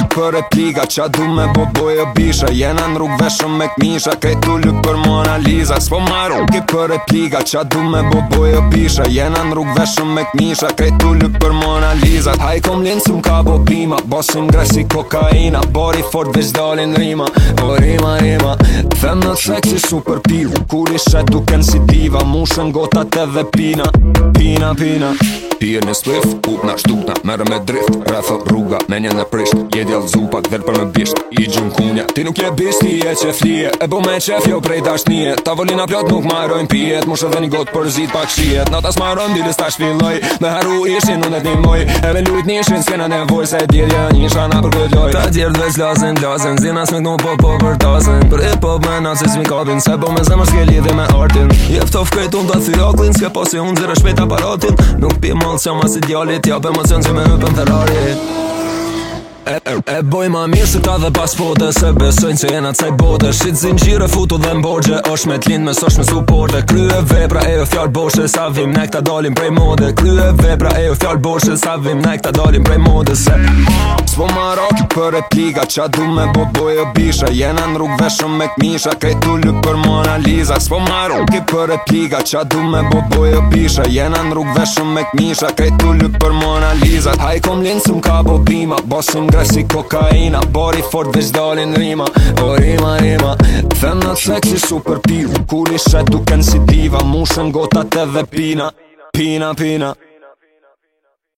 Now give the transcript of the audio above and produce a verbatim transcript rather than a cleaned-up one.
për replika, qa du me bo bojo bisha. Jena në rrug veshëm me kmisha, krejt u lyp për Mona Lisa. S'po marru ki për replika, qa du me bo bojo bisha. Jena në rrug veshëm me kmisha, krejt u lyp për Mona Lisa. Haj kom linë s'm ka bo bima, bosim gresi kokaina. Bori fort veç dalin rima, po rima rima. Them në seksi super pivu, kur i shet duken si diva. Mushën gotat edhe pina, pina pina. Pije në splift, kupna, shtukna, merë me drift. Rrethë rruga, menja në prisht. Je djallë zupak, dherë për me bisht. I gjun kunja, ti nuk je bisht, ti je qef lije. E bo me qef jo prej dashnije. Tavolina plot nuk marrojnë pijet. Mush edhe një gotë për zit pak shijet. Nata s'marron, dilis ta shpilloj. Me haru ishin, unet një moj. Edhe lujt nishin, s'kena nevoj. Se djedja një shana për këtë loj. Ta djerë dveç lasin, lasin. Zinas me kënu po po për tasin. Për hip hop me nacis mi kapin. Se bo me zemër s'ke lidhe me artin. Jeftof krejt unë të thyaklin. S'ke posi unë zira shpejt aparatin. Nuk pi Që mas idealit, jap emocion që me hypën Ferrari. E, e, e boj ma mirë se ta dhe pas fote. Se besojnë që jena caj bote. Shqit zingjire futu dhe mborgje. Osh me t'lind me sosh me supporte. Krye vepra e jo fjall boshe. Sa vim nek ta dalim prej mode. Krye vepra e jo fjall boshe. Sa vim nek ta dalim prej mode. Se s'po maraki për replika, qa du me bo bojo bisha. Jena në rrug veshëm me kmisha, krejt u lyp për Mona Lisa. S'po maraki për replika, qa du me bo bojo bisha. Jena në rrug veshëm me kmisha, krejt u lyp për Mona Lisa. Haj kom linë s'm ka bo bima, bosim si kokaina. Bori fort veç dalin rima, po rima rima. Them në seksi super pivu, kur i shet duken si diva. Mushën gotat edhe pina, pina pina.